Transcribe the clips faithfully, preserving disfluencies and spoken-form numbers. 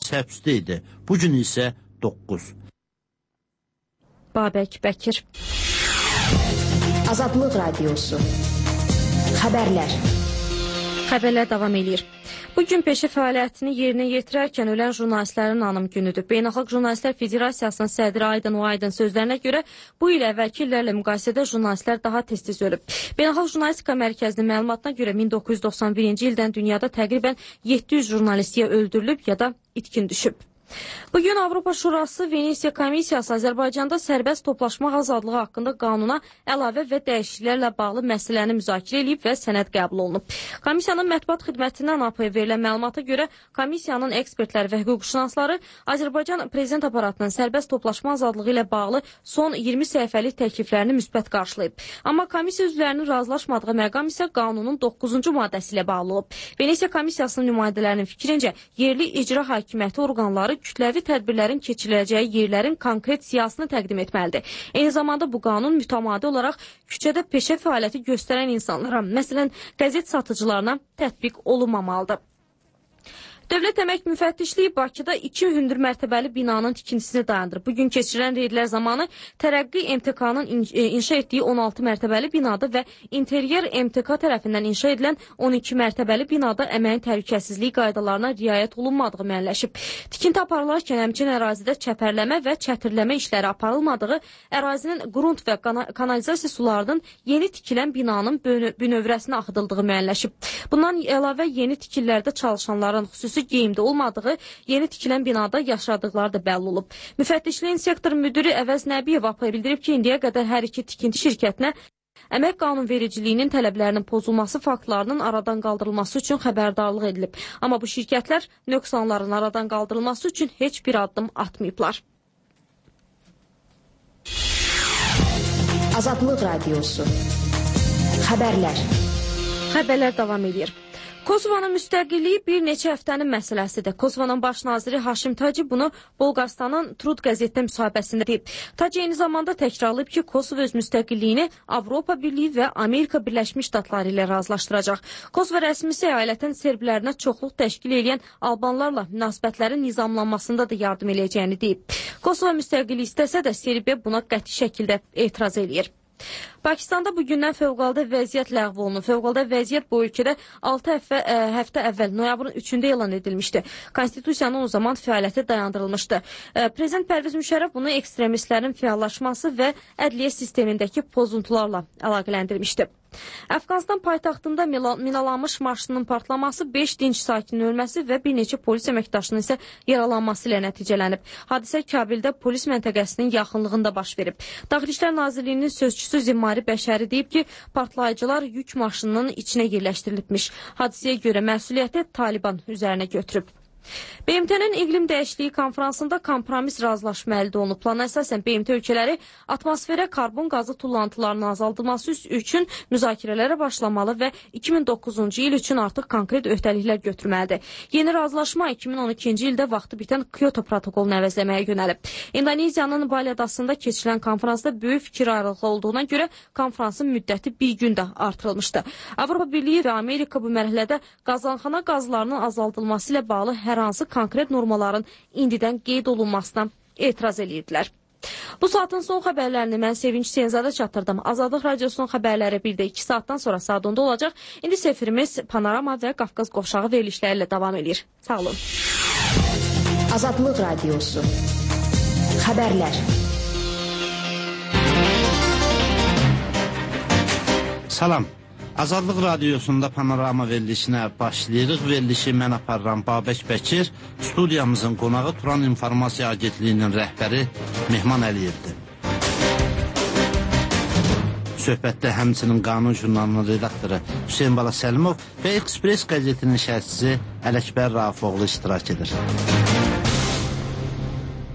həbsdə idi. Bugün isə doqquz. Babək Bəkir. Azadlıq Radiosu. Xəbərlər. Xəbərlər davam edir. Bugün peşə fəaliyyətini yerinə yetirərkən ölən jurnalistlərin anım günüdür. Beynəlxalq Jurnalistlər Federasiyasının sədri Aydın Aydın sözlərinə görə bu il əvvəlki illərlə müqayisədə jurnalistlər daha tez-tez ölüb. Beynəlxalq Jurnalistika Mərkəzinin məlumatına görə min doqquz yüz doxsan birinci ildən dünyada təqribən yeddi yüz jurnalist ya öldürülüb ya da itkin düşüb. Bugün Avropa Şurası Venesiya Komissiyası Azərbaycanda sərbəst toplaşmaq azadlığı haqqında qanuna əlavə və dəyişikliklərlə bağlı məsələni müzakirə edib və sənəd qəbul olunub. Komissiyanın mətbuat xidmətindən A P V verilən məlumata görə komissiyanın ekspertləri və hüquqşünasları Azərbaycan prezident aparatının sərbəst toplaşma azadlığı ilə bağlı son iyirmi səhifəlik təkliflərini müsbət qarşılayıb. Amma komissiya üzvlərinin razılaşmadığı məqam isə qanunun doqquzuncu maddəsi ilə bağlı olub. Venesiya Komissiyasının nümayəndələrinin fikrincə yerli icra hakimiyyəti orqanları kütləvi tədbirlərin keçiriləcəyi yerlərin konkret siyasını təqdim etməlidir. Eyni zamanda bu qanun mütəmadi olaraq küçədə peşə fəaliyyəti göstərən insanlara, məsələn, qəzet satıcılarına tətbiq olunmamalıdır. Dövlət Əmək Müfəttişliyi Bakıda iki hündür mərtəbəli binanın tikintisini dayandırıb. Bugün keçirilən reydlər zamanı Tərəqqi M T K-nın inşa etdiyi on altı mərtəbəli binada və İnteryer M T K tərəfindən inşa edilən on iki mərtəbəli binada əməyin təhlükəsizliyi qaydalarına riayət olunmadığı müəyyənləşib. Tikinti aparılarkən həmçinin ərazidə çəpərləmə və çətirləmə işləri aparılmadığı, ərazinin qrunt və kanalizasiya sularının yeni tikilən binanın bünövrəsinə axıdıldığı müəyyənləşib. Bundan əlavə yeni tikililərdə çalışanların xüsusi geyimdə olmadığı, yeni tikilən binada yaşadıqları da bəlli olub. Müfəttişliyin sektor müdürü Əvəz Nəbiyev A P-yə bildirib ki, indiyə qədər hər iki tikinti şirkətinə əmək qanunvericiliyinin tələblərinin pozulması faktlarının aradan qaldırılması üçün xəbərdarlıq edilib. Amma bu şirkətlər nöqsanların aradan qaldırılması üçün heç bir addım atmayıblar. Azadlıq Radiosu. Xəbərlər. Xəbərlər davam edir. Kosovanın müstəqilliyi bir neçə həftənin məsələsidir. Kosovanın baş naziri Haşim Taci bunu Bolqarstanın Trud qəzetdə müsahibəsində deyib. Taci eyni zamanda təkrarlayıb ki, Kosova öz müstəqilliyini Avropa Birliyi və Amerika Birləşmiş Ştatları ilə razılaşdıracaq. Kosova rəsmisi əyalətin serblərinə çoxluq təşkil edən Albanlarla münasibətlərin nizamlanmasında da yardım eləyəcəyini deyib. Kosova müstəqillik istəsə də Serbiya buna qəti şəkildə etiraz eləyir. Pakistanda bugündən fövqəladə vəziyyət ləğv olunub. Fövqəladə vəziyyət bu ölkədə altı həftə, ə, həftə əvvəl noyabrın üçündə elan edilmişdi. Konstitusiyanın o zaman fəaliyyəti dayandırılmışdı. Ə, Prezident Pərviz Müşərrəf bunu ekstremistlərin fəallaşması və ədliyyə sistemindəki pozuntularla əlaqələndirmişdi. Əfqanistan paytaxtında minalanmış maşının partlaması, beş dinc sakinin ölməsi və bir neçə polis əməkdaşının isə yaralanması ilə nəticələnib. Hadisə Kabildə polis məntəqəsinin yaxınlığında baş verib. Daxili İşlər Nazirliyinin sözçüsü Zimmari Bəşəri deyib ki, partlayıcılar yük maşınının içinə yerləşdirilibmiş. Hadisəyə görə məsuliyyəti Taliban üzərinə götürüb. B M T-nin iqlim dəyişikliyi konferansında kompromis razılaşma əldə olunub. Plana əsasən B M T ölkələri atmosferə karbon qazı tullantılarının azaldılması üçün müzakirələrə başlamalı və iki min doqquzuncu il üçün artıq konkret öhdəliklər götürməlidir. Yeni razılaşma iki min on ikinci ildə vaxtı bitən Kyoto protokolunu əvəzləməyə yönəlib. İndoneziyanın Bali adasında keçirilən konferansda böyük fikir ayrılığı olduğuna görə konferansın müddəti bir gün də artırılmışdı. Avropa Birliyi və Amerika bu mərhələdə qazanxana qazlarının azaldılması ilə bağlı hər hansı konkret normaların indidən qeyd olunmasına etiraz edirdilər. Bu saatın son xəbərlərini mən Sevinç Senzadə çatdırdım. Azadlıq Radiosunun xəbərləri bir də iki saatdan sonra saat onda olacaq. İndi sefirimiz Panorama və Qafqaz qovşağı verilişləri ilə davam edir. Sağ olun. Azadlıq Radiosu. Xəbərlər. Salam. Azadlıq Radiosunda Panorama verilişinə başlayırıq. Verilişi mən aparıram Babək Bəkir. Studiyamızın qonağı Turan İnformasiya Agentliyinin rəhbəri Mehman Əliyevdir. Söhbətdə həmçinin Qanun jurnalının redaktoru Hüseyin Bala Səlimov və Express qəzetinin şərhçisi Ələkbər Rafoğlu iştirak edir.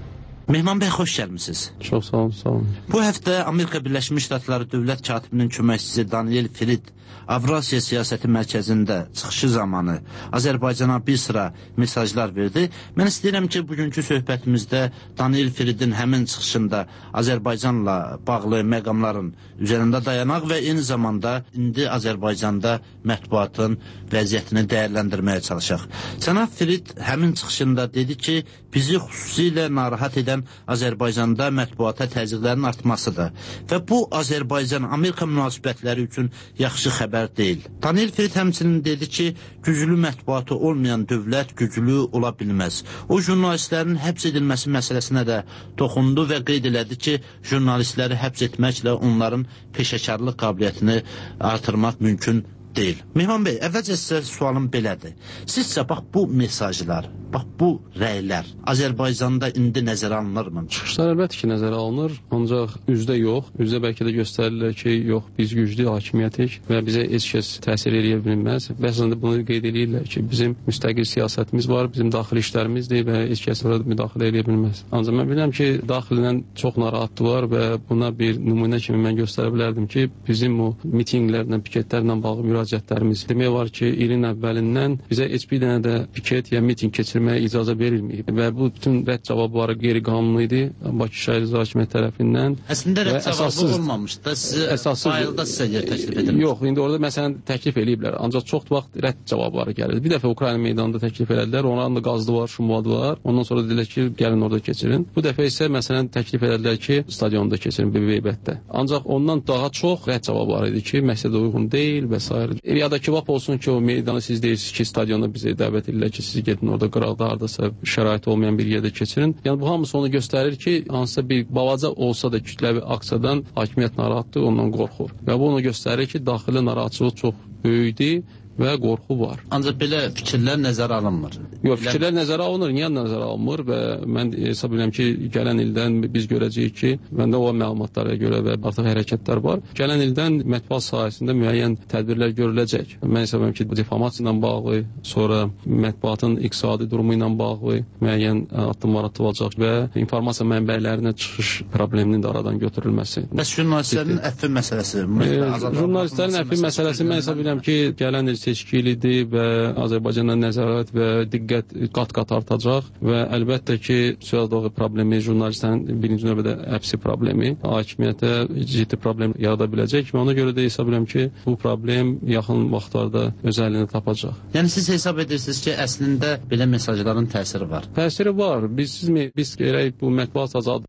Mehman bəy, xoş gəlmisiniz. Çox sağ olun, sağ olun. Bu həftə Amerika Birləşmiş Ştatları Dövlət Katibinin köməkçisi Daniel Frid Avrasiya Siyasəti Mərkəzində çıxışı zamanı Azərbaycana bir sıra mesajlar verdi. Mən istəyirəm ki, bugünkü söhbətimizdə Daniel Fridin həmin çıxışında Azərbaycanla bağlı məqamların üzərində dayanaq və eyni zamanda indi Azərbaycanda mətbuatın vəziyyətini dəyərləndirməyə çalışaq. Cənab Frid həmin çıxışında dedi ki, bizi xüsusilə narahat edən Azərbaycanda mətbuata təzyiqlərin artmasıdır və bu Azərbaycan-Amerika münasibətləri üçün yaxşı xəbər deyil. Daniel Frid həmçinin dedi ki, güclü mətbuatı olmayan dövlət güclü ola bilməz. O, jurnalistlərin həbs edilməsi məsələsinə də toxundu və qeyd elədi ki, jurnalistləri həbs etməklə onların peşəkarlıq qabiliyyətini artırmaq mümkün deyil. Mehman bəy, əvvəlcə sizə sualım belədir. Sizcə, bax bu mesajlar, bax bu rəylər Azərbaycanda indi nəzərə alınırmı? Çıxışlar əlbəttə ki, nəzərə alınır, ancaq üzdə yox. Üzdə bəlkə də göstərirlər ki, yox, biz güclü hakimiyyətik və bizə heç kəs təsir edə bilməz. Bəzən də bunu qeyd edirlər ki, bizim müstəqil siyasətimiz var, bizim daxili işlərimizdir və heç kəs orada müdaxilə edə bilməz. Ancaq mən bilirəm ki, daxildən çox narahatlılar və buna bir nümunə kimi mən göstərə bilərdim ki, bizim o mitinqlərlə, piketlərlə bağlı müraciətlərimiz demək var ki, ilin əvvəlindən bizə heç bir dənə də piket ya miting keçirməyə icazə verilməyib və bu bütün rədd cavabları qeyri-qanuni idi Bakı şəhər icra hakimiyyəti tərəfindən. Əslində rədd cavabı olmamışdı da, sizə fayılda sizə yer təklif edilmiş. Yox, indi orada məsələn təklif eləyiblər, ancaq çox vaxt rədd cavabları gəlir. Bir dəfə Ukrayna meydanında təklif elədilər, onların da qazdı var, şumvadı var. Ondan sonra dedilər ki, gəlin orada keçirin. Bu dəfə isə məsələn təklif elədilər ki, stadionda keçirin, B B B-də. Ancaq ondan daha çox rədd cavabları idi ki, məqsədə uyğun deyil və s. Ya da ki, vap olsun ki, o meydanı siz deyirsiniz ki, stadionda bizi dəvət edirlər ki, siz gedin orada qıraqda hardasa şərait olmayan bir yerdə keçirin. Yəni bu hamısı onu göstərir ki, hansısa bir balaca olsa da kütləvi aksiyadan hakimiyyət narahatdır, ondan qorxur. Və bu onu göstərir ki, daxili narahatçılıq çox böyükdür və qorxu var. Ancaq belə fikirlər nəzərə alınmır. Yox, fikirlər nəzərə alınır, niyə nəzərə alınmır və mən hesab edirəm ki, gələn ildən biz görəcəyik ki, məndə o məlumatlara görə və artıq hərəkətlər var. Gələn ildən mətbuat sahəsində müəyyən tədbirlər görüləcək. Mən hesab edirəm ki, difamasiya ilə bağlı, sonra mətbuatın iqtisadi durumu ilə bağlı müəyyən addımlar atılacaq və informasiya mənbələrinə çıxış probleminin də aradan götürülməsi. Bəs jurnalistlərin əfvi məsələsi? Jurnalistlərin əfvi məsələsi mən hesab edirəm ki, gələn il seçkilidir və Azərbaycana nəzarət və diqqət qat-qat artacaq və əlbəttə ki, söz doğru problemi jurnalistlərin birinci növbədə həbsi problemi, hakimiyyətə ciddi problem yarada biləcək və ona görə də hesab edirəm ki, bu problem yaxın vaxtlarda öz əlini tapacaq. Yəni siz hesab edirsiniz ki, əslində belə mesajların təsiri var? Təsiri var. Biz, biz gərək bu mətbuat azadlığı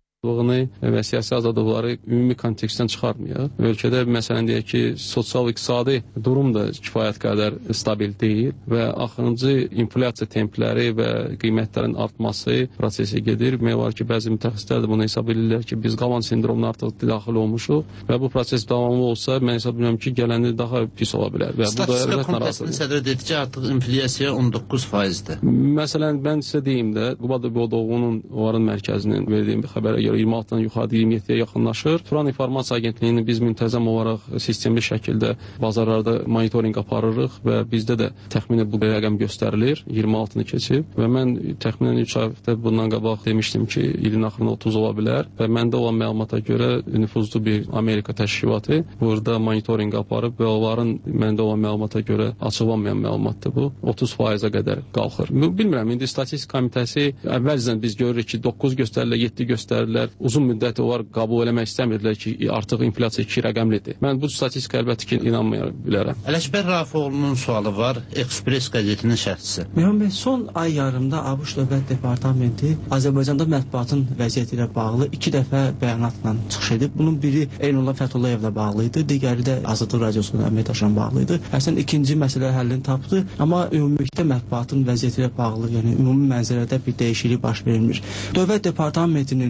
və siyasi azadlıqları ümumi kontekstdən çıxarmayaq. Ölkədə məsələn deyək ki, sosial-iqtisadi durum da kifayət qədər stabil deyil və axırıncı inflyasiya templəri və qiymətlərin artması prosesi gedir. Demək var ki, bəzi mütəxəssislər də bunu hesab edirlər ki, biz qalan sindromuna artıq daxil olmuşuq və bu proses davamlı olsa, mən hesab edirəm ki, gələni daha pis ola bilər. Və Statistika Komitəsinin sədri dedi ki, artıq inflyasiya on doqquz faizdir. Məsələn, mən sizə deyim də, Qubada Bodoğunun onların mərkəzinin verdiyim bir xəbərə görə iyirmi altıdan yuxarı iyirmi yeddiyə yaxınlaşır. Turan İnformasiya Agentliyini biz müntəzəm olaraq sistemli şəkildə bazarlarda monitorinq aparırıq və bizdə də təxminən bu rəqəm göstərilir. iyirmi altını keçib və mən təxminən üç həftə bundan qabaq demişdim ki, ilin axırında otuz ola bilər və məndə olan məlumata görə nüfuzlu bir Amerika təşkilatı burada monitorinq aparıb və onların məndə olan məlumata görə açıqlanmayan məlumatdır bu. otuz faizə qədər qalxır. Bilmirəm, indi Statistika Komitəsi əvvəlcədən biz görürük ki, doqquz göstərirlər, yeddi göstərirlər. Uzun müddət onlar qəbul eləmək istəmirdilər ki, artıq inflyasiya iki rəqəmlidir. Mən bu statistika əlbəttə ki, inanmaya bilərəm. Ələkbər Rafiqoğlu'nun sualı var, Express qəzetinin şərhçisi. Mehman bəy, son ay yarımda ABŞ Dövlət Departamenti Azərbaycanda mətbuatın vəziyyəti ilə bağlı iki dəfə bəyanatla çıxış edib. Bunun biri Eynullah Fətullayevlə bağlı idi, digəri də Azadlıq Radiosunun əməkdaşlarına bağlı idi. Əslində ikinci məsələ həllini tapdı, amma ümumilikdə mətbuatın vəziyyəti ilə bağlı, yəni ümumi mənzərədə bir dəyişiklik baş vermir. Dövlət Departamentinin yəni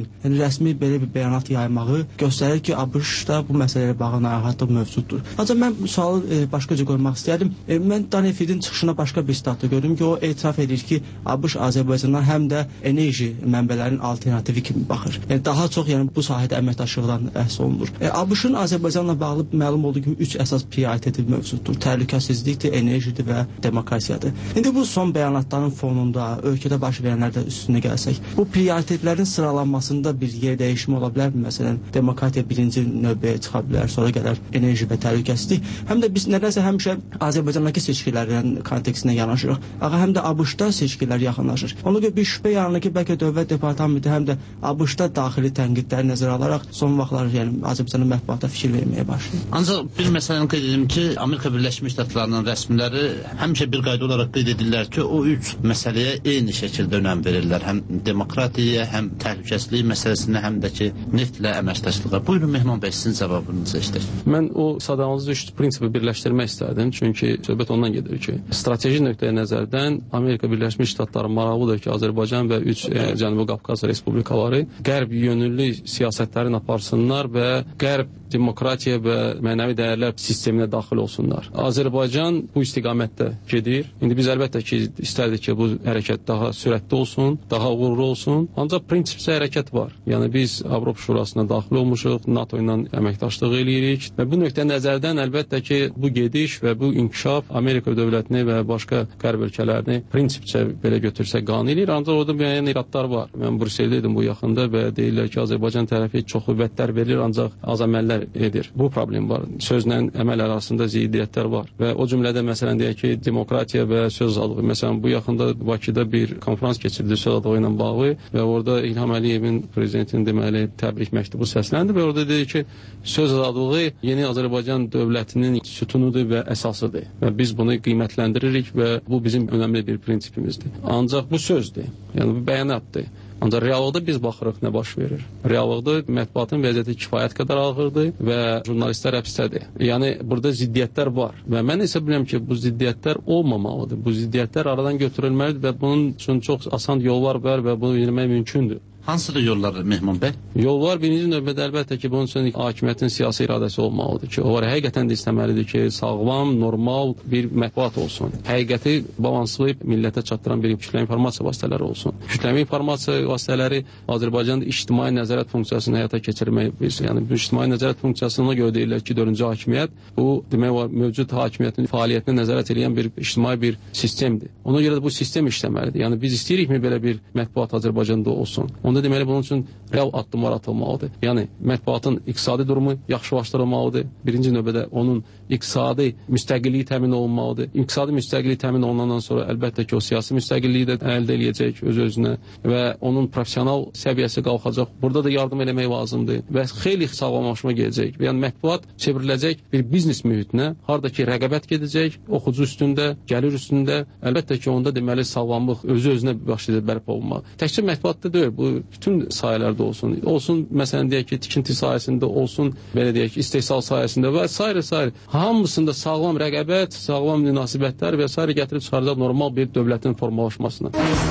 qeyri-rəsmi belə bir bəyanat yaymağı göstərir ki, ABŞ-da bu məsələlərlə bağlı narahatlıq mövcuddur. Ancaq mən bu sualı e, başqa cür qoymaq istəyərdim. E, mən Danefidin çıxışına başqa bir statda gördüm ki, o etiraf edir ki, ABŞ Azərbaycandan həm də enerji mənbələrinin alternativi kimi baxır. Yəni daha çox yəni bu sahədə əməkdaşlıqdan bəhs olunur. E, ABŞ-ın Azərbaycanla bağlı məlum olduğu kimi üç əsas prioriteti mövcuddur. Təhlükəsizlikdir, enerjidir və demokratiyadır. İndi bu son bəyanatların fonunda ölkədə baş verənlərdə üstünə gəlsək, bu prioritetlərin sıralanmasında bir yer dəyişimi ola bilər mi? Məsələn, demokratiya birinci növbəyə çıxa bilər, sonra gələr enerji və təhlükəsizlik. Həm də biz nədənsə həmişə Azərbaycandakı seçkilərin kontekstində yanaşırıq. Ağa həm də ABŞ-da seçkilər yaxınlaşır. Ona görə bir şübhə yaranır ki, bəlkə Dövlət Departamenti həm də ABŞ-da daxili tənqidləri nəzərə alaraq son vaxtlar yəni Azərbaycanın mətbuata fikir verməyə başlayır. Ancaq bir məsələni qeyd edim ki, Amerika Birləşmiş Ştatlarının rəsmiləri həmişə bir qayda olaraq qeyd edirlər ki, o üç məsələyə eyni şəkildə önəm verirlər. Həm demokratiyaya, həm təhlükəsizlik məsələsinə, həm də ki, neftlə əməkdaşlığa. Buyurun Mehman bəy, sizin cavabınızı eşidək. Mən o sadalığınızı üç prinsipi birləşdirmək istərdim. Çünki söhbət ondan gedir ki, strateji nöqteyi nəzərdən Amerika Birləşmiş Ştatları maraqlıdır ki, Azərbaycan və üç e, Cənubi Qafqaz respublikaları qərb yönümlü siyasətlərini aparsınlar və qərb demokratiya və mənəvi dəyərlər sisteminə daxil olsunlar. Azərbaycan bu istiqamətdə gedir. İndi biz əlbəttə ki, istərdik ki, bu hərəkət daha sürətli olsun, daha uğurlu olsun. Ancaq prinsipcə hərəkət var. Yəni biz Avropa Şurasına daxil olmuşuq, NATO ilə əməkdaşlıq eləyirik və bu nöqtə nəzərdən əlbəttə ki, bu gediş və bu inkişaf Amerika dövlətini və başqa qərb ölkələrini prinsipcə belə götürsək qane eləyir. Ancaq orada müəyyən iradlar var. Mən Brüsseldə idim bu yaxında və deyirlər ki, Azərbaycan tərəfi çox qüvvətlər verir, ancaq az əməllər edir. Bu problem var. Sözlə əməl arasında ziddiyyətlər var və o cümlədə məsələn deyək ki, demokratiya və söz azadlığı. Məsələn, bu yaxında Bakıda bir konfrans keçirildi söz azadlığı ilə bağlı və orada İlham Əliyevin prezidentin deməli təbrik məktubu səsləndi və orada dedi ki, söz azadlığı yeni Azərbaycan dövlətinin sütunudur və əsasıdır və biz bunu qiymətləndiririk və bu bizim önəmli bir prinsipimizdir. Ancaq bu sözdür, yəni bu bəyanatdır. Ancaq reallıqda biz baxırıq nə baş verir. Reallıqda mətbuatın vəziyyəti kifayət qədər ağırdır və jurnalistlər həbsdədir. Yəni burada ziddiyyətlər var və mən isə bilirəm ki, bu ziddiyyətlər olmamalıdır. Bu ziddiyyətlər aradan götürülməlidir və bunun üçün çox asan yollar var və bunu bilmək mümkündür. Hansıdır yollar Mehman bəy? Yollar birinci növbədə əlbəttə ki, bunun üçün hakimiyyətin siyasi iradəsi olmalıdır ki, o var həqiqətən də istəməlidir ki, sağlam, normal bir mətbuat olsun. Həqiqəti balanslayıb millətə çatdıran bir kütləvi informasiya vasitələri olsun. Kütləvi informasiya vasitələri Azərbaycanda ictimai nəzarət funksiyasını həyata keçirmək, yəni bu ictimai nəzarət funksiyasına görə deyirlər ki, dördüncü hakimiyyət bu demək var, mövcud hakimiyyətin fəaliyyətinə nəzarət edən bir ictimai bir sistemdir. Ona görə də bu sistem işləməlidir. Yəni biz istəyirikmi belə bir mətbuat Azərbaycanda olsun? Onda deməli bunun üçün real addımlar atılmalıdır. Yəni mətbuatın iqtisadi durumu yaxşılaşdırılmalıdır. Birinci növbədə onun iqtisadi müstəqilliyi təmin olunmalıdır. İqtisadi müstəqillik təmin olunandan sonra əlbəttə ki, o siyasi müstəqilliyi də əldə eləyəcək öz-özünə və onun professional səviyyəsi qalxacaq. Burada da yardım eləmək lazımdır və xeyli sağlamlaşma gələcək. Yəni mətbuat çevriləcək bir biznes mühitinə, harda ki rəqabət gedəcək, oxucu üstündə, gəlir üstündə. Əlbəttə ki, onda deməli sağlamlıq özü-özünə başlayacaq bərpa olunmağa. Təkcə mətbuatda deyil, bu bütün sahələrdə olsun. Olsun, məsələn, deyək ki, tikinti sahəsində olsun, belə deyək ki, istehsal sahəsində və s. s. Hamısında sağlam rəqabət, sağlam münasibətlər və s. gətirib çıxaracaq normal bir dövlətin formalaşmasına.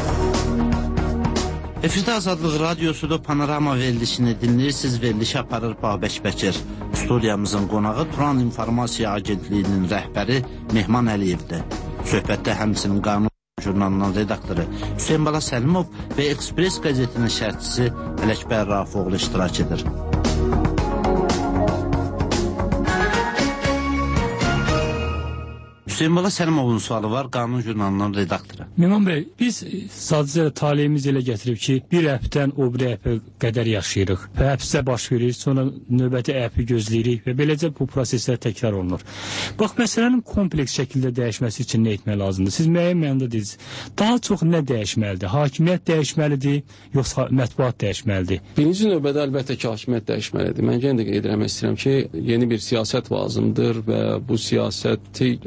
Efirdə Azadlıq Radiosu'da Panorama verilişini dinləyirsiniz. Verilişi aparır Babək Bəkir. Studiyamızın qonağı Turan İnformasiya Agentliyinin rəhbəri Mehman Əliyevdir. Söhbətdə həmçinin qanun jurnalının redaktoru Hüseyin Bala Səlimov və Ekspres qəzetinin şərhçisi Ələkbər Rafoğlu iştirak edir. Hüseyin Bala Səlimovun sualı var, qanun jurnalının redaktoru. Mehman bəy, biz sadəcə taleyimiz elə gətirib ki, bir əpdən o bir əpə qədər yaşayırıq və həbsdə baş verir, sonra növbəti əpi gözləyirik və beləcə bu proseslər təkrar olunur. Bax, məsələnin kompleks şəkildə dəyişməsi üçün nə etmək lazımdır? Siz müəyyən mənada deyirsiniz. Daha çox nə dəyişməlidir? Hakimiyyət dəyişməlidir, yoxsa mətbuat dəyişməlidir? Birinci növbədə əlbəttə ki, hakimiyyət dəyişməlidir. Mən yenə də qeyd etmək istəyirəm ki, yeni bir siyasət lazımdır və bu siyasəti həyata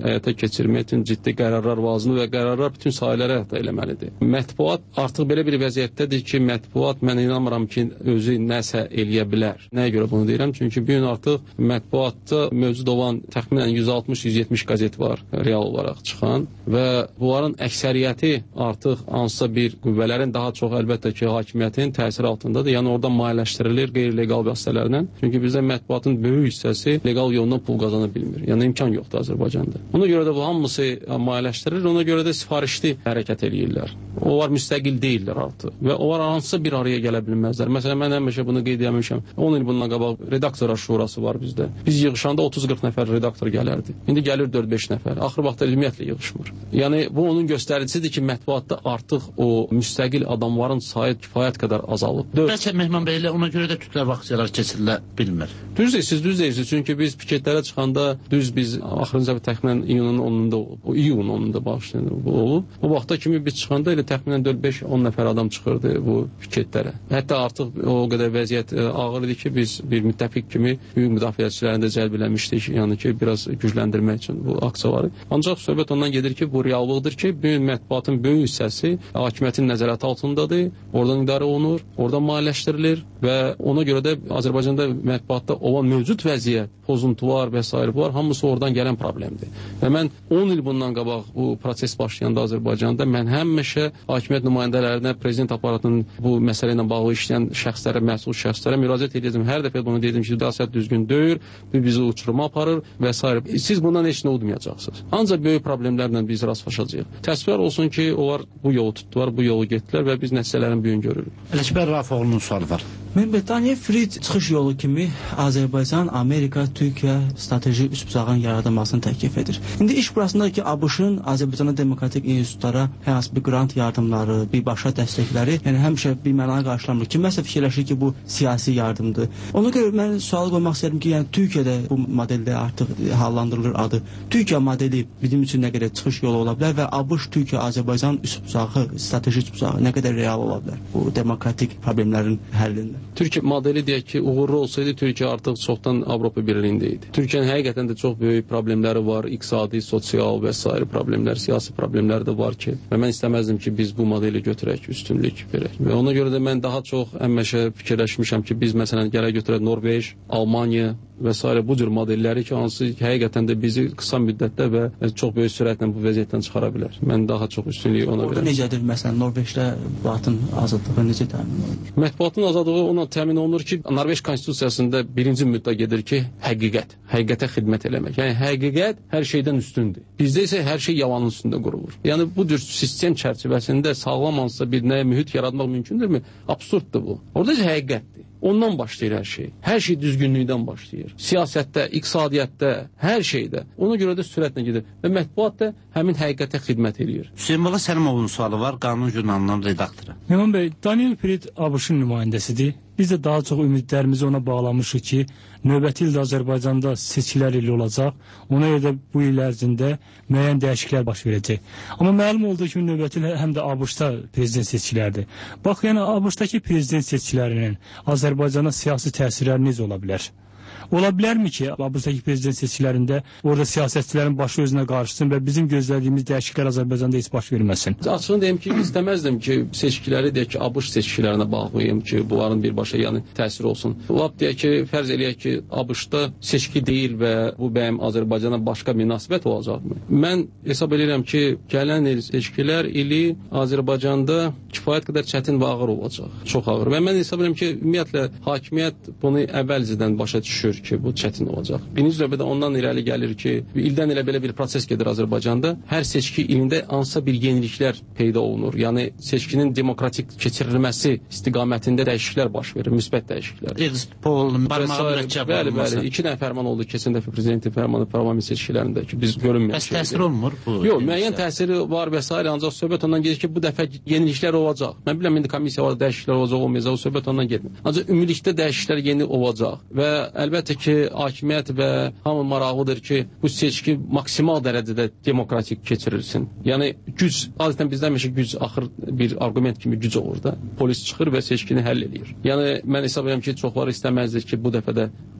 keçirmək üçün ciddi qərarlar lazımdır və qərarlar bütün sahələrə hətta eləməlidir. Mətbuat artıq belə bir vəziyyətdədir ki, mətbuat mən inanmıram ki, özü nəsə eləyə bilər. Nəyə görə bunu deyirəm? Çünki bu gün artıq mətbuatda mövcud olan təxminən yüz altmış yüz yetmiş qəzet var real olaraq çıxan və bunların əksəriyyəti artıq hansısa bir qüvvələrin, daha çox əlbəttə ki, hakimiyyətin təsiri altındadır. Yəni oradan maliyyələşdirilir qeyri-legal vasitələrlə. Çünki bizdə mətbuatın böyük hissəsi legal yolla pul qazana bilmir. Yəni imkan yoxdur Azərbaycanda. Ona görə də bu hamısı maliyyələşdirilir, ona görə də sifarişli hərəkət eləyirlər. Onlar müstəqil deyirlər artıq və onlar hansısa bir araya gələ bilməzlər. Məsələn, mən həmişə bunu qeyd etmişəm. on il bundan qabaq redaktorlar şurası var bizdə. Biz yığışanda otuz qırx nəfər redaktor gələrdi. İndi gəlir dörd beş nəfər. Axır vaxtda ümumiyyətlə yığışmır. Yəni bu onun göstəricisidir ki, mətbuatda artıq o müstəqil adamların sayı kifayət qədər azalıb. Bəlkə Mehman bəylə ona görə də kütləvi aksiyalar keçirilə bilmir. Düz deyirsiniz, düz deyirsiniz. Çünki biz piketlərə çıxanda düz biz axırıncı təxminən iyunun onunda olub. O iyun onunda başladı bu olub. O vaxta kimi biz çıxanda elə təxminən dörd beş on nəfər adam çıxırdı bu piketlərə. Hətta artıq o qədər vəziyyət ağır idi ki, biz bir müttəfiq kimi hüquq müdafiəçilərini də cəlb eləmişdik. Yəni ki, biraz gücləndirmək üçün bu aksiyaları. Ancaq söhbət ondan gedir ki, bu reallıqdır ki, bu mətbuatın böyük hissəsi hakimiyyətin nəzarəti altındadır. Oradan idarə olunur, oradan maliyyələşdirilir və ona görə də Azərbaycanda mətbuatda olan mövcud vəziyyət, pozuntular və s. bunlar hamısı oradan gələn problemdir. Və mən on il bundan qabaq bu proses başlayanda Azərbaycanda mən həmişə hakimiyyət nümayəndələrinə, prezident aparatının bu məsələ ilə bağlı işləyən şəxslərə, məsul şəxslərə müraciət edəcəm. Hər dəfə bunu dedim ki, siyasət düzgün deyil, bu bizi uçuruma aparır və s. Siz bundan heç nə udmayacaqsınız. Ancaq böyük problemlərlə biz rastlaşacağıq. Təəssüflər olsun ki, onlar bu yolu tutdular, bu yolu getdilər və biz nəticələrin büyüyünü görürük. Ələkbər Rafoğlu'nun sualı var. Mən Daniel Fried çıxış yolu kimi Azərbaycan, Amerika, Türkiyə strateji üçbucağın yaradılmasını təklif edir. İndi iş burasındadır ki, ABŞ-ın Azərbaycana demokratik institutlara hər hansı bir grant yardımları, birbaşa dəstəkləri, yəni həmişə bir mənaya qarşılanmır. Kiməsə fikirləşir ki, bu siyasi yardımdır. Ona görə mən sual qoymaq istəyirəm ki, yəni Türkiyədə bu modeldə artıq hallandırılır adı. Türkiyə modeli bizim üçün nə qədər çıxış yolu ola bilər və ABŞ, Türkiyə, Azərbaycan üçbucağı, strateji üçbucağı nə qədər real ola bilər bu demokratik problemlərin həllində? Türkiyə modeli deyək ki, uğurlu olsaydı Türkiyə artıq çoxdan Avropa Birliyində idi. Türkiyənin həqiqətən də çox böyük problemləri var, iqtisadi, sosial və s. problemlər, siyasi problemlər də var ki, və mən istəməzdim ki, biz bu modeli götürək, üstünlük verək. Və ona görə də mən daha çox həmişə fikirləşmişəm ki, biz məsələn gələk götürək Norveç, Almaniya və s. bu cür modelləri ki, hansı həqiqətən də bizi qısa müddətdə və çox böyük sürətlə bu vəziyyətdən çıxara bilər. Mən daha çox üstünlüyü ona verəm. Necədir məsələn Norveçdə mətbuatın azadlığı necə təmin olunur? Mətbuatın azadlığı ona təmin olunur ki, Norveç konstitusiyasında birinci müddət gedir ki, həqiqət, həqiqətə xidmət eləmək. Yəni həqiqət hər şeydən üstündür. Bizdə isə hər şey yalanın üstündə qurulur. Yəni bu cür sistem çərçivəsində sağlam hansısa bir nəyə mühit yaratmaq mümkündürmü? Absurddur bu. Orada isə həqiqətdir. Ondan başlayır hər şey. Hər şey düzgünlükdən başlayır. Siyasətdə, iqtisadiyyatda, hər şeydə. Ona görə də sürətlə gedir. Və mətbuat da həmin həqiqətə xidmət edir. Hüseyin Bala Səlimovun sualı var, Qanun jurnalının redaktoru. Mehman bəy, Daniel Fried ABŞ-ın nümayəndəsidir. Biz də daha çox ümidlərimizi ona bağlamışıq ki, növbəti ildə Azərbaycanda seçkilər ili olacaq. Ona görə də bu il ərzində müəyyən dəyişikliklər baş verəcək. Amma məlum oldu ki, növbəti il həm də ABŞ-da prezident seçkilərdir. Bax, yəni ABŞ-dakı prezident seçkilərinin Azərbaycana siyasi təsirləri necə ola bilər? Ola bilərmi ki, ABŞ-dakı prezident seçkilərində orada siyasətçilərin başı özünə qarşısın və bizim gözlədiyimiz dəyişikliklər Azərbaycanda heç baş verməsin? Açığını deyim ki, istəməzdim ki, seçkiləri deyək ki, ABŞ seçkilərinə bağlayayım ki, bunların birbaşa yəni təsiri olsun. Lap deyək ki, fərz eləyək ki, ABŞ-da seçki deyil və bu bəyəm Azərbaycana başqa münasibət olacaqmı? Mən hesab edirəm ki, gələn il seçkilər ili Azərbaycanda kifayət qədər çətin və ağır olacaq. Çox ağır. Və mən hesab edirəm ki, ümumiyyətlə hakimiyyət bunu əvvəlcədən başa düşür ki, bu çətin olacaq. Birinci növbədə ondan irəli gəlir ki, ildən ilə belə bir proses gedir Azərbaycanda. Hər seçki ilində hansısa bir yeniliklər peyda olunur. Yəni seçkinin demokratik keçirilməsi istiqamətində dəyişikliklər baş verir, müsbət dəyişikliklər. Exit poll, barmağı mürəkkəb bəli, olması. bəli, iki dənə fərman oldu keçən dəfə prezidentin fərmanı parlament seçkilərində ki, biz görünməyən şeydir. Bəs təsir olmur bu? Yox, müəyyən təsiri var və s. ancaq söhbət ondan gedir ki, bu dəfə yeniliklər olacaq. Mən bilmirəm indi komissiya var, dəyişikliklər olacaq, olmayacaq, o söhbət ondan getmir. Ancaq ümumilikdə dəyişikliklər yeni olacaq və əlbəttə ki, hakimiyyət və hamı maraqlıdır ki, bu seçki maksimal dərəcədə demokratik keçirilsin. Yəni güc, adətən bizdə həmişə güc axır bir arqument kimi güc olur da. Polis çıxır və seçkini həll edir. Yəni mən hesab edirəm ki, çoxları istəməzdir ki, bu dəfə də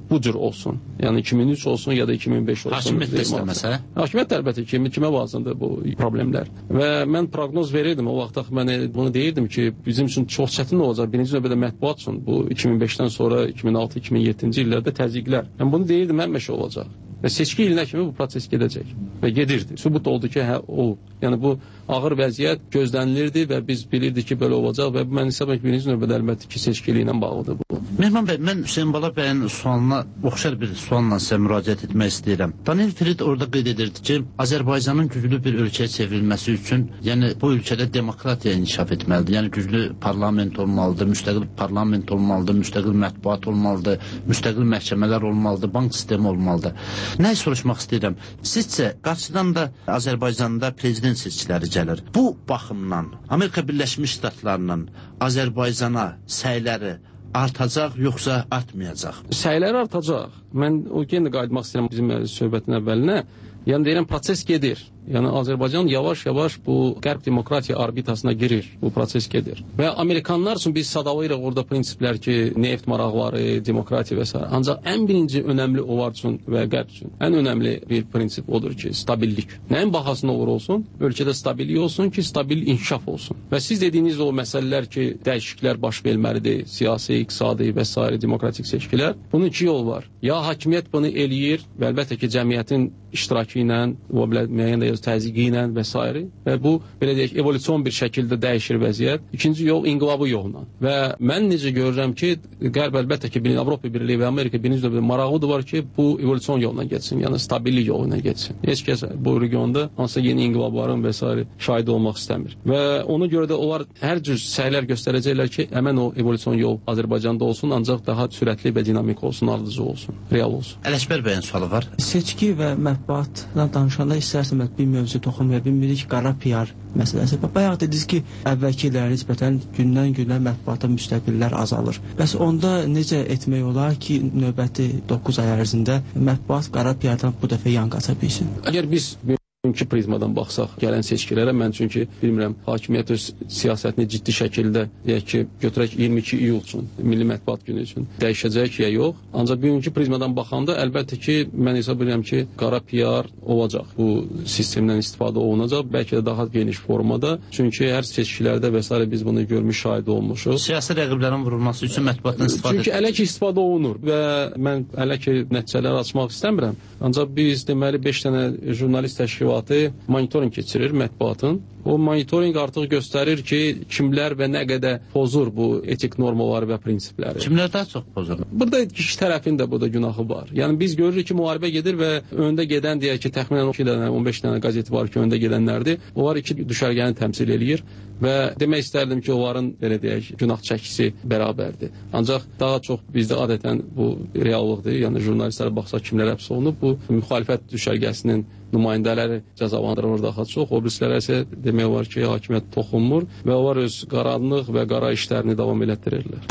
bu cür olsun. Yəni iki min üç olsun ya da iki min beş olsun. Hakimiyyət də istəməsə? Hakimiyyət əlbəttə ki, kimə lazımdır bu problemlər. Və mən proqnoz verirdim, o vaxtda mən bunu deyirdim ki, bizim üçün çox çətin olacaq. Birinci növbədə mətbuat üçün bu iki min beşdən sonra iki min altı iki min yeddinci illərdə təzyiqlər. Mən bunu deyirdim, həmişə olacaq. Və seçki ilinə kimi bu proses gedəcək və gedirdi. Sübut oldu ki, hə, o. Yəni bu ağır vəziyyət gözlənilirdi və biz bilirdik ki, belə olacaq və mən hesab edirəm ki, birinci növbədə əlbəttə ki, seçki ili ilə bağlıdır bu. Mehman bəy, mən Hüseyin Bala bəyin sualına, oxşar bir sualla sizə müraciət etmək istəyirəm. Daniel Frid orada qeyd edirdi ki, Azərbaycanın güclü bir ölkəyə çevrilməsi üçün, yəni bu ölkədə demokratiya inkişaf etməlidir. Yəni güclü parlament olmalıdır, müstəqil parlament olmalıdır, müstəqil mətbuat olmalıdır, müstəqil məhkəmələr olmalıdır, bank sistemi olmalıdır. Nəyi soruşmaq istəyirəm? Sizcə, qarşıdan da Azərbaycanda prezident seçkiləri gəlir. Bu baxımdan Amerika Birləşmiş Ştatlarının Azərbaycana səyləri artacaq, yoxsa artmayacaq? Səyləri artacaq. Mən o yenə qayıtmaq istəyirəm bizim söhbətin əvvəlinə. Yəni deyirəm, proses gedir. Yəni Azərbaycan yavaş-yavaş bu qərb demokratiya orbitasına girir. Bu proses gedir. Və Amerikanlar üçün biz sadalayırıq orada prinsiplər ki, neft maraqları, demokratiya və s. Ancaq ən birinci önəmli onlar üçün və qərb üçün ən önəmli bir prinsip odur ki, stabillik. Nəyin bahasına olur olsun? Ölkədə stabillik olsun ki, stabil inkişaf olsun. Və siz dediyiniz o məsələlər ki, dəyişikliklər baş verməlidir, siyasi, iqtisadi və s. demokratik seçkilər. Bunun iki yol var. Ya hakimiyyət bunu eləyir və əlbəttə ki, cəmiyyətin iştirakı ilə, o müəyyən də təzyiqi ilə və s. Və bu, belə deyək, evolyusion bir şəkildə dəyişir vəziyyət. İkinci yol inqilabı yolla. Və mən necə görürəm ki, Qərb əlbəttə ki, Avropa Birliyi və Amerika birinci növbədə maraqlıdır var ki, bu evolyusion yolla getsin, yəni stabillik yolla getsin. Heç kəs bu regionda hansısa yeni inqilabların və s. şahid olmaq istəmir. Və ona görə də onlar hər cür səylər göstərəcəklər ki, həmən o evolyusion yol Azərbaycanda olsun, ancaq daha sürətli və dinamik olsun, ardıcı olsun, real olsun. Ələkbər bəyin sualı var. Seçki və mətbuatdan danışanda istərsən bir mövzu toxunmaya bilmirik, qara P R məsələsi. Bayaq dediniz ki, əvvəlki illərə nisbətən gündən-günə mətbuata müstəqillər azalır. Bəs onda necə etmək olar ki, növbəti doqquz ay ərzində mətbuat qara P R-dan bu dəfə yan qaça bilsin? Əgər biz bugünkü prizmadan baxsaq gələn seçkilərə, mən çünki bilmirəm, hakimiyyət öz siyasətini ciddi şəkildə, deyək ki, götürək iyirmi iki iyul üçün, Milli Mətbuat Günü üçün dəyişəcək ya yox. Ancaq bugünkü prizmadan baxanda əlbəttə ki, mən hesab edirəm ki, qara P R olacaq. Bu sistemdən istifadə olunacaq, bəlkə də daha geniş formada. Çünki hər seçkilərdə və s. biz bunu görmüş, şahid olmuşuq. Siyasi rəqiblərin vurulması üçün mətbuatdan istifadə Çünki ələ ki istifadə olunur və mən ələ ki nəticələr açmaq istəmirəm. Ancaq biz deməli beş dənə jurnalist təşkilatı monitoring keçirir mətbuatın. O monitoring artıq göstərir ki, kimlər və nə qədər pozur bu etik normaları və prinsipləri. Kimlər daha çox pozur? Burada kişi tərəfin də burada günahı var. Yəni biz görürük ki, müharibə gedir və öndə gedən deyək ki, təxminən on iki dənə, on beş dənə qəzet var ki, öndə gedənlərdir. Onlar iki düşərgəni təmsil eləyir və demək istərdim ki, onların belə deyək, günah çəkisi bərabərdir. Ancaq daha çox bizdə adətən bu reallıqdır. Yəni jurnalistlərə baxsaq kimlər həbs olunub, bu müxalifət düşərgəsinin nümayəndələri cəzalandırılır daha çox. O birislərə isə demək olar ki, hakimiyyət toxunmur və onlar öz qaranlıq və qara işlərini davam elətdirirlər.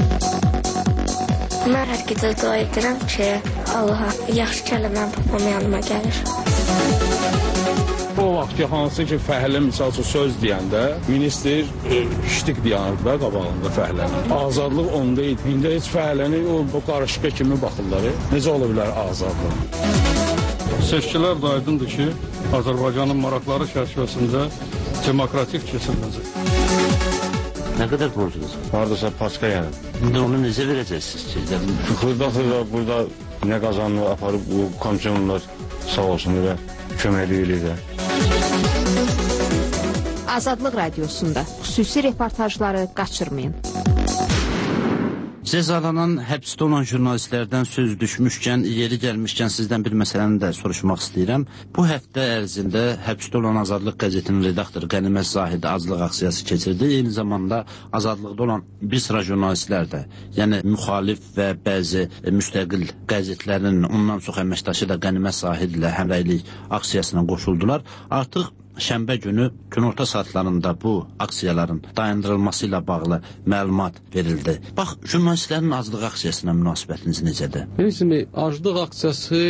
Mən hər gecə dua edirəm ki, Allaha yaxşı kəlməm papam yanıma gəlir. O vaxt ki, hansı ki, fəhlə misal üçün söz deyəndə, minister ştik dayanırdı da qabağında fəhlənin. Azadlıq onda idi. İndi heç fəhləni o, o qarışqa kimi baxırlar. Necə ola bilər azadlıq? Seçkilər də aydındır ki, Azərbaycanın maraqları çərçivəsində demokratik keçiriləcək. Nə qədər borcunuz? Haradasa paçka yəni. İndi onu necə verəcəksiniz ki? Xırda-xırda burada nə qazanını aparıb bu komisyonlar sağ olsun və köməkli eləyirlər. Azadlıq Radiosunda xüsusi reportajları qaçırmayın. Cəzalanan, həbsdə olan jurnalistlərdən söz düşmüşkən, yeri gəlmişkən sizdən bir məsələni də soruşmaq istəyirəm. Bu həftə ərzində həbsdə olan Azadlıq qəzetinin redaktoru Qənimət Zahid aclıq aksiyası keçirdi. Eyni zamanda azadlıqda olan bir sıra jurnalistlər də, yəni müxalif və bəzi müstəqil qəzetlərin ondan çox əməkdaşı da Qənimət Zahid ilə həmrəylik aksiyasına qoşuldular. Artıq şənbə günü günorta saatlarında bu aksiyaların dayandırılması ilə bağlı məlumat verildi. Bax, jurnalistlərin aclıq aksiyasına münasibətiniz necədir? Bilirsiniz, aclıq aksiyası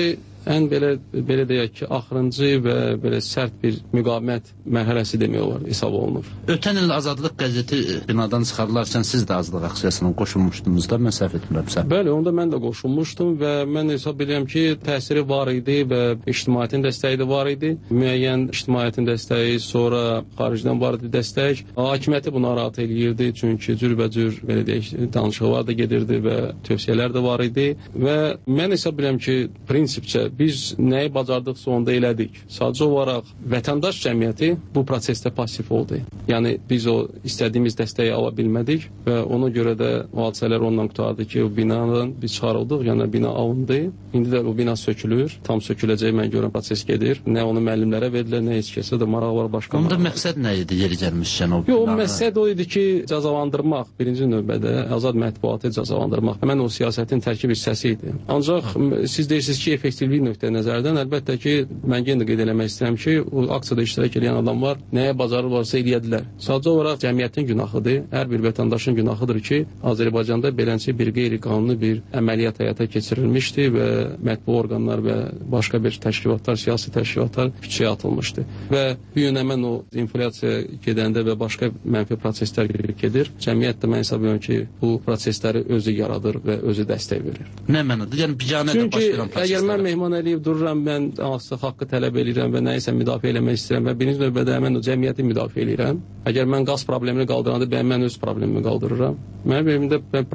ən belə belə deyək ki, axırıncı və belə sərt bir müqavimət mərhələsi demək olar hesab olunur. Ötən il Azadlıq qəzeti binadan çıxarılarkən siz də Azadlıq aksiyasına qoşulmuşdunuz da, mən səhv etmirəmsə. Bəli, onda mən də qoşulmuşdum və mən hesab edirəm ki, təsiri var idi və ictimaiyyətin dəstəyi də var idi. Müəyyən ictimaiyyətin dəstəyi, sonra xaricdən var idi dəstək. Hakimiyyəti bunu narahat eləyirdi, çünki cürbəcür belə deyək, danışıqlar da gedirdi və tövsiyələr də var idi və mən hesab edirəm ki, prinsipcə biz nəyi bacardıqsa onda elədik. Sadəcə olaraq vətəndaş cəmiyyəti bu prosesdə pasiv oldu. Yəni biz o istədiyimiz dəstəyi ala bilmədik və ona görə də o hadisələr ondan qutardı ki, o binadan biz çıxarıldıq, yəni bina alındı. İndi də o bina sökülür, tam söküləcək mən görən proses gedir. Nə onu müəllimlərə verdilər, nə heç kəsə də maraq var başqa. Onda məqsəd nə idi yeri gəlmişkən o binada? Yox, məqsəd o idi ki, cəzalandırmaq, birinci növbədə azad mətbuatı cəzalandırmaq. Mən o siyasətin tərkib hissəsi idi. Ancaq siz deyirsiniz ki, effektivlik nöqteyi nəzərdən əlbəttə ki, mən yenə də qeyd eləmək istəyirəm ki, o aksiyada iştirak edən adamlar nəyə bacarırlarsa eləyədilər. Sadəcə olaraq cəmiyyətin günahıdır, hər bir vətəndaşın günahıdır ki, Azərbaycanda beləncə bir qeyri-qanuni bir əməliyyat həyata keçirilmişdi və mətbu orqanlar və başqa bir təşkilatlar, siyasi təşkilatlar küçəyə atılmışdı. Və bu yönə mən o inflyasiya gedəndə və başqa mənfi proseslər gedir. Cəmiyyət də mən hesab edirəm ki, bu prosesləri özü yaradır və özü dəstək verir. Nə mənada? Yəni biganə də baş verən proseslər. Əgər mən mehman eləyib dururam, mən hansısa haqqı tələb edirəm və nəyisə müdafiə eləmək istəyirəm və birinci növbədə mən o cəmiyyəti müdafiə edirəm. Əgər mən qaz problemini qaldıranda, mən öz problemimi qaldırıram. Mənim evimdə